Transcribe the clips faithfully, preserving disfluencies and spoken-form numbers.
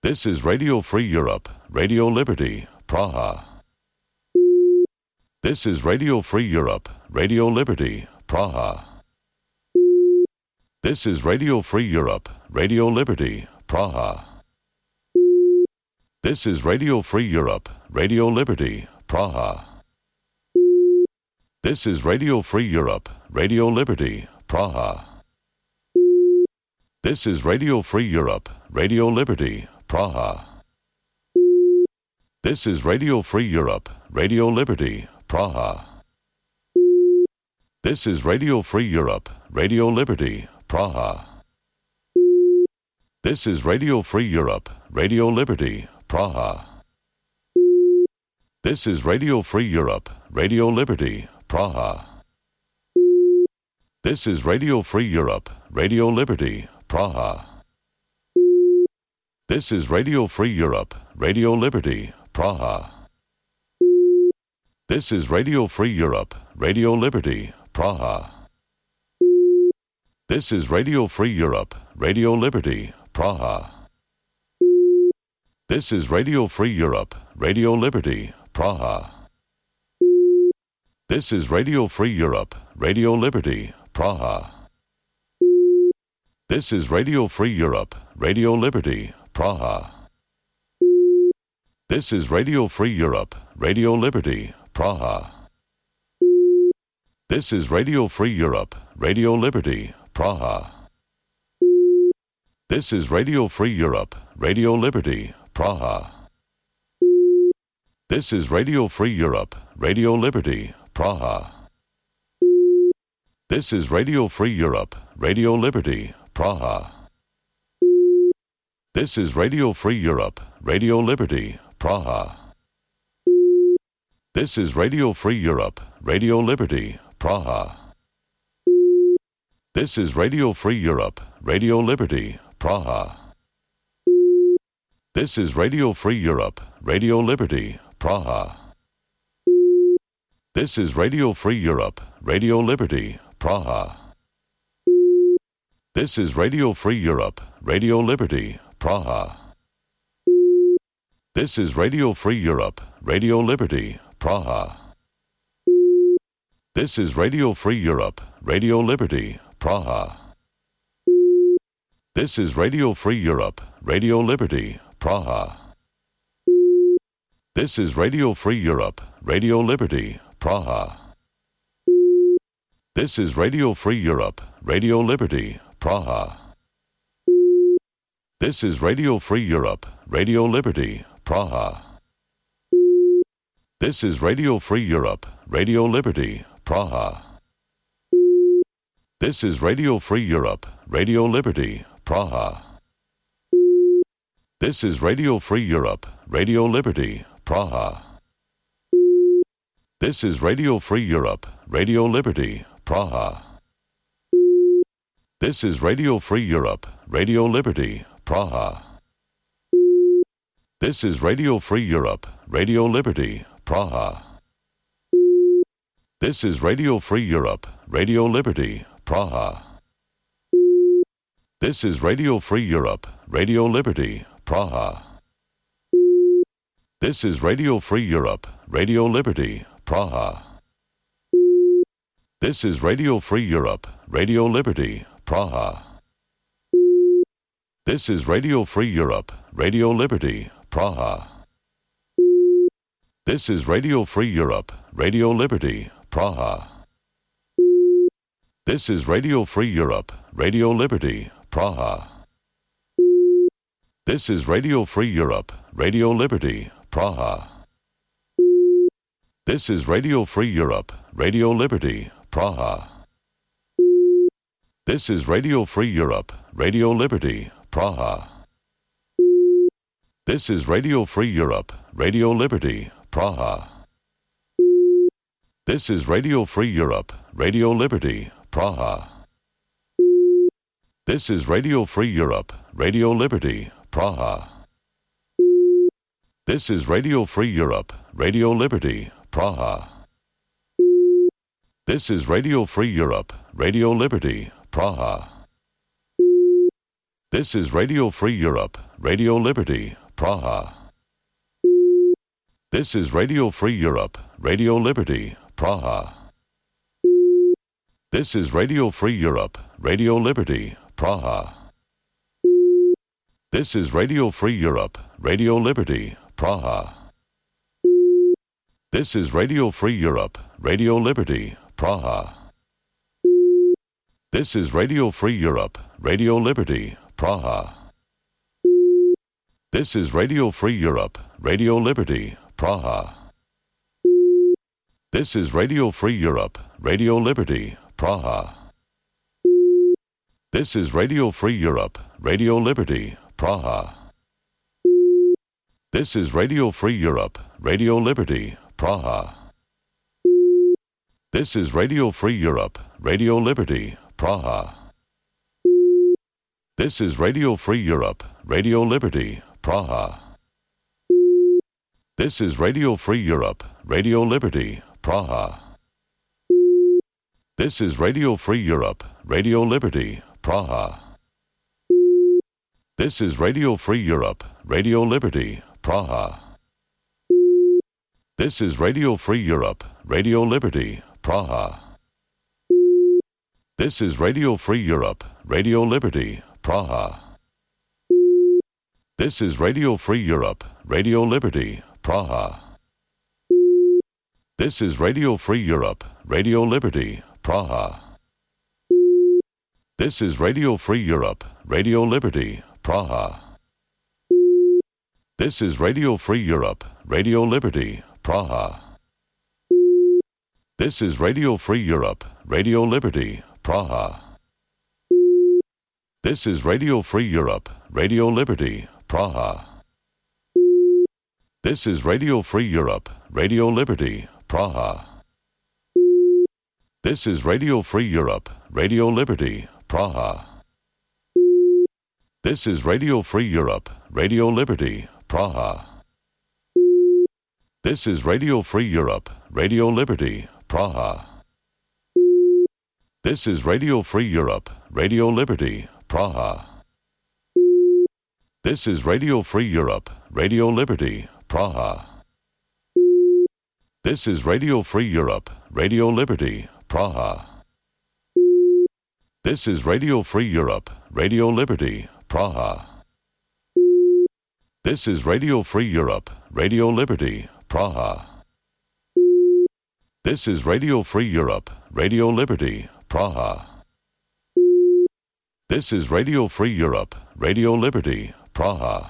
This is Radio Free Europe, Radio Liberty, Praha. This is Radio Free Europe, Radio Liberty, Praha. This is Radio Free Europe, Radio Liberty, Praha. This is Radio Free Europe, Radio Liberty, Praha. This is Radio Free Europe, Radio Liberty, Praha. This is Radio Free Europe, Radio Liberty, Praha. This is Radio Free Europe, Radio Liberty, Praha. This is Radio Free Europe, Radio Liberty, Praha. This is Radio Free Europe, Radio Liberty, Praha. This is Radio Free Europe, Radio Liberty, Praha. This is Radio Free Europe, Radio Liberty, Praha. This is Radio Free Europe, Radio Liberty, Praha. This is Radio Free Europe, Radio Liberty, Praha. This is Radio Free Europe, Radio Liberty, Praha. This is Radio Free Europe, Radio Liberty, Praha. This is Radio Free Europe, Radio Liberty, Praha. This is Radio Free Europe, Radio Liberty, Praha. This is Radio Free Europe, Radio Liberty, Praha. This is Radio Free Europe, Radio Liberty, Praha. This is Radio Free Europe, Radio Liberty, Praha. This is Radio Free Europe, Radio Liberty, Praha. This is Radio Free Europe, Radio Liberty, Praha. This is Radio Free Europe, Radio Liberty, Praha. This is Radio Free Europe, Radio Liberty, Praha. This is Radio Free Europe, Radio Liberty, Praha. This is Radio Free Europe, Radio Liberty, Praha. This is Radio Free Europe, Radio Liberty, Praha. This is Radio Free Europe, Radio Liberty, Praha. This is Radio Free Europe, Radio Liberty, Praha. This is Radio Free Europe, Radio Liberty, Praha. This is Radio Free Europe, Radio Liberty, Praha. This is Radio Free Europe, Radio Liberty, Praha. This is Radio Free Europe, Radio Liberty, Praha. This is Radio Free Europe, Radio Liberty, Praha. This is Radio Free Europe, Radio Liberty, Praha. This is Radio Free Europe, Radio Liberty, Praha. This is Radio Free Europe, Radio Liberty, Praha. This is Radio Free Europe, Radio Liberty, Praha. This is Radio Free Europe, Radio Liberty, Praha. This is Radio Free Europe, Radio Liberty, Praha. This is Radio Free Europe, Radio Liberty, Praha. This is Radio Free Europe, Radio Liberty, Praha. This is Radio Free Europe, Radio Liberty, Praha. This is Radio Free Europe, Radio Liberty, Praha. This is Radio Free Europe, Radio Liberty, Praha. This is Radio Free Europe, Radio Liberty, Praha. This is Radio Free Europe, Radio Liberty, Praha. This is Radio Free Europe, Radio Liberty, Praha. This is Radio Free Europe, Radio Liberty, Praha. This is Radio Free Europe, Radio Liberty, Praha. This is Radio Free Europe, Radio Liberty, Praha. This is Radio Free Europe, Radio Liberty, Praha. This is Radio Free Europe, Radio Liberty, Praha. This is Radio Free Europe, Radio Liberty, Praha. This is Radio Free Europe, Radio Liberty, Praha. This is Radio Free Europe, Radio Liberty, Praha. This is Radio Free Europe, Radio Liberty, Praha. This is Radio Free Europe, Radio Liberty, Praha. This is Radio Free Europe, Radio Liberty, Praha. This is Radio Free Europe, Radio Liberty, Praha. This is Radio Free Europe, Radio Liberty, Praha. This is Radio Free Europe, Radio Liberty, Praha. This is Radio Free Europe, Radio Liberty, Praha. This is Radio Free Europe, Radio Liberty, Praha. This is Radio Free Europe, Radio Liberty, Praha. This is Radio Free Europe, Radio Liberty, Praha. This is Radio Free Europe, Radio Liberty, Praha. This is Radio Free Europe, Radio Liberty, Praha. This is Radio Free Europe, Radio Liberty, Praha. This is Radio Free Europe, Radio Liberty, Praha. This is Radio Free Europe, Radio Liberty, Praha. This is Radio Free Europe, Radio Liberty, Praha. This is Radio Free Europe, Radio Liberty, Praha. This is Radio Free Europe, Radio Liberty, Praha. This is Radio Free Europe, Radio Liberty, Praha. This is Radio Free Europe, Radio Liberty, Praha. This is Radio Free Europe, Radio Liberty, Praha. This is Radio Free Europe, Radio Liberty, Praha. This is Radio Free Europe, Radio Liberty, Praha. This is Radio Free Europe, Radio Liberty, Praha. This is Radio Free Europe, Radio Liberty, Praha. This is Radio Free Europe, Radio Liberty, Praha. This is Radio Free Europe, Radio Liberty, Praha. This is Radio Free Europe, Radio Liberty, Praha. This is Radio Free Europe, Radio Liberty, Praha. This is Radio Free Europe, Radio Liberty, Praha. This is Radio Free Europe, Radio Liberty, Praha. This is Radio Free Europe, Radio Liberty, Praha. This is Radio Free Europe, Radio Liberty, Praha.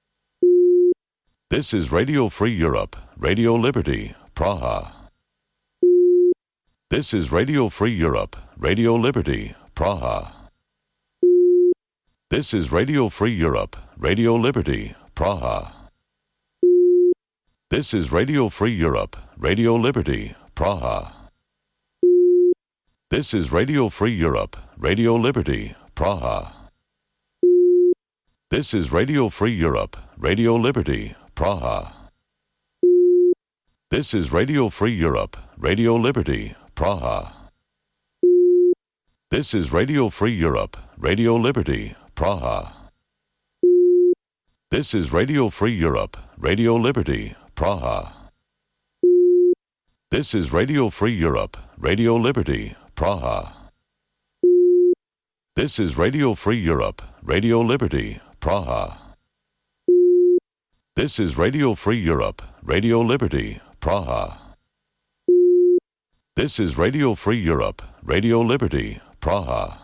This is Radio Free Europe, Radio Liberty, Praha. This is Radio Free Europe, Radio Liberty, Praha. This is Radio Free Europe, Radio Liberty, Praha. This is Radio Free Europe, Radio Liberty, Praha. This is Radio Free Europe, Radio Liberty, Praha. This is Radio Free Europe, Radio Liberty, Praha. This is Radio Free Europe, Radio Liberty, Praha. This is Radio Free Europe, Radio Liberty, Praha. This is Radio Free Europe, Radio Liberty, Praha. This is Radio Free Europe, Radio Liberty, Praha. This is Radio Free Europe, Radio Liberty, Praha. This is Radio Free Europe, Radio Liberty, Praha. This is Radio Free Europe, Radio Liberty, Praha.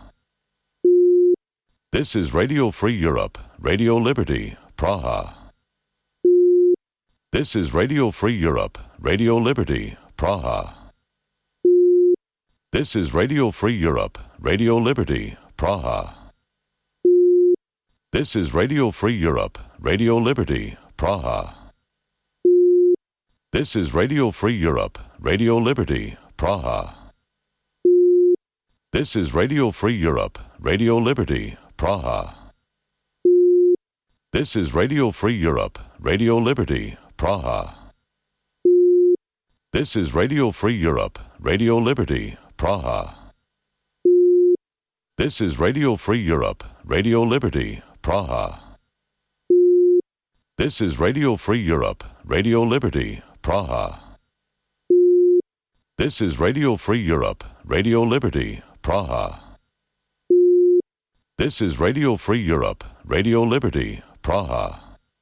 This is Radio Free Europe, Radio Liberty, Praha. This is Radio Free Europe, Radio Liberty, Praha. This is Radio Free Europe, Radio Liberty, Praha. This is Radio Free Europe, Radio Liberty, Praha. This is Radio Free Europe, Radio Liberty, Praha. This is Radio Free Europe, Radio Liberty, Praha. This is Radio Free Europe, Radio Liberty, Praha. This is Radio Free Europe, Radio Liberty, Praha. This is Radio Free Europe, Radio Liberty, Praha. This is Radio Free Europe, Radio Liberty, Praha. This is Radio Free Europe, Radio Liberty, Praha. This is Radio Free Europe, Radio Liberty, Praha.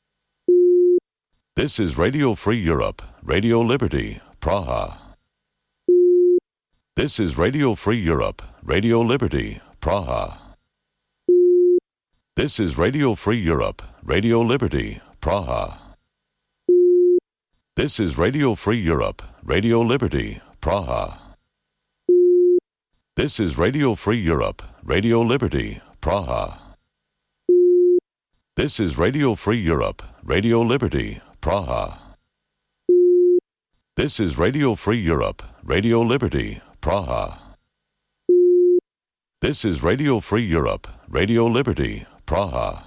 This is Radio Free Europe, Radio Liberty, Praha. This is Radio Free Europe, Radio Liberty, Praha. This is Radio Free Europe, Radio Liberty, Praha. This is Radio Free Europe, Radio Liberty, Praha. This is Radio Free Europe, Radio Liberty, Praha. This is Radio Free Europe, Radio Liberty, Praha. This is Radio Free Europe, Radio Liberty, Praha. This is Radio Free Europe, Radio Liberty, Praha.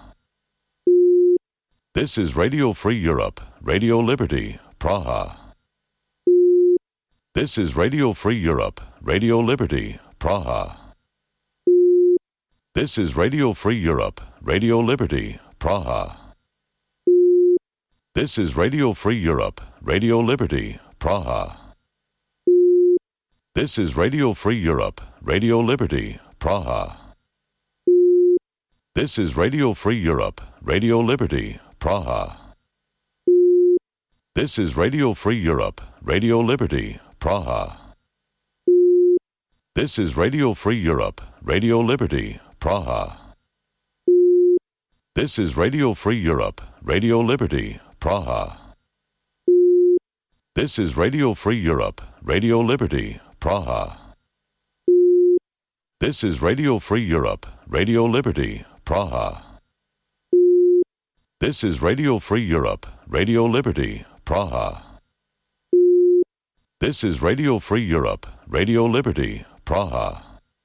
This is Radio Free Europe, Radio Liberty, Praha. This is Radio Free Europe, Radio Liberty, Praha. This is Radio Free Europe, Radio Liberty, Praha. This is Radio Free Europe, Radio Liberty, Praha. This is Radio Free Europe, Radio Liberty, Praha. This is Radio Free Europe, Radio Liberty, Praha. This is Radio Free Europe, Radio Liberty, Praha. This is Radio Free Europe, Radio Liberty, Praha. This is Radio Free Europe, Radio Liberty, Praha. This is Radio Free Europe, Radio Liberty, Praha. This is Radio Free Europe, Radio Liberty, Praha. This is Radio Free Europe, Radio Liberty, Praha. This is Radio Free Europe, Radio Liberty, Praha.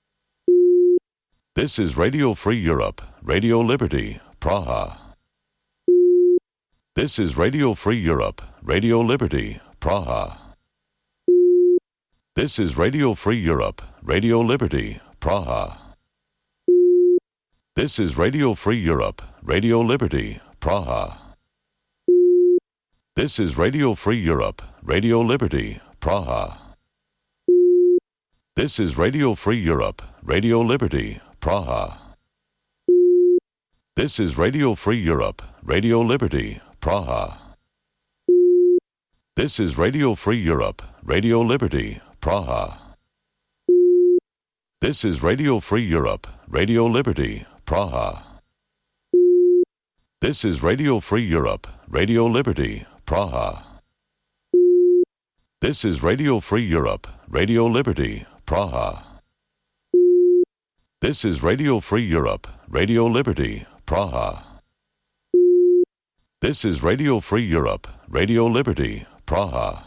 This is Radio Free Europe, Radio Liberty, Praha. This is Radio Free Europe, Radio Liberty, Praha. This is Radio Free Europe, Radio Liberty, Praha. This is Radio Free Europe, Radio Liberty, Praha. This is Radio Free Europe, Radio Liberty, Praha. This is Radio Free Europe, Radio Liberty, Praha. This is Radio Free Europe, Radio Liberty, Praha. This is Radio Free Europe, Radio Liberty, Praha. This is Radio Free Europe, Radio Liberty, Praha. This is Radio Free Europe, Radio Liberty, Praha. This is Radio Free Europe, Radio Liberty, Praha. This is Radio Free Europe, Radio Liberty, Praha. This is Radio Free Europe, Radio Liberty, Praha.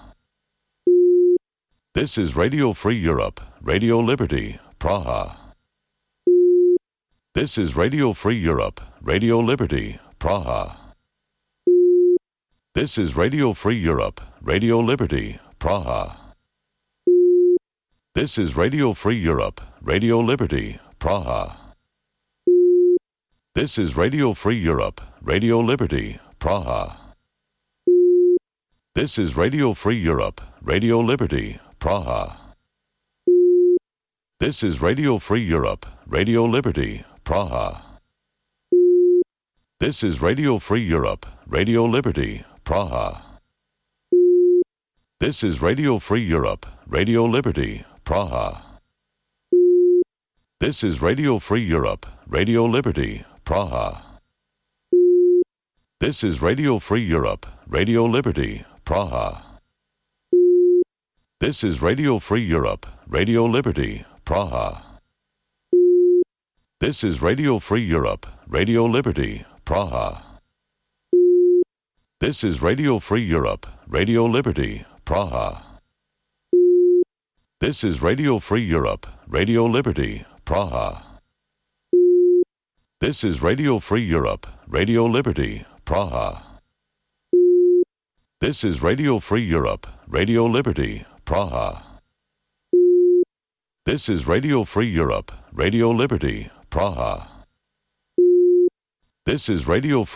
This is Radio Free Europe, Radio Liberty, Praha. This is Radio Free Europe, Radio Liberty, Praha. This is Radio Free Europe, Radio Liberty, Praha. This is Radio Free Europe, Radio Liberty, Praha. This is Radio Free Europe, Radio Liberty, Praha. This is Radio Free Europe, Radio Liberty, Praha. This is Radio Free Europe, Radio Liberty, Praha. This is Radio Free Europe, Radio Liberty, Praha. This is Radio Free Europe, Radio Liberty, Praha. This is Radio Free Europe, Radio Liberty, Praha. This is Radio Free Europe, Radio Liberty, Praha. This is Radio Free Europe, Radio Liberty, Praha. This is Radio Free Europe, Radio Liberty, Praha. This is Radio Free Europe, Radio Liberty, Praha. This is Radio Free Europe, Radio Liberty, Praha. This is Radio Free Europe, Radio Liberty, Praha. This is Radio Free Europe, Radio Liberty, Praha. This is Radio Free Europe, Radio Liberty, Praha. This is Radio Free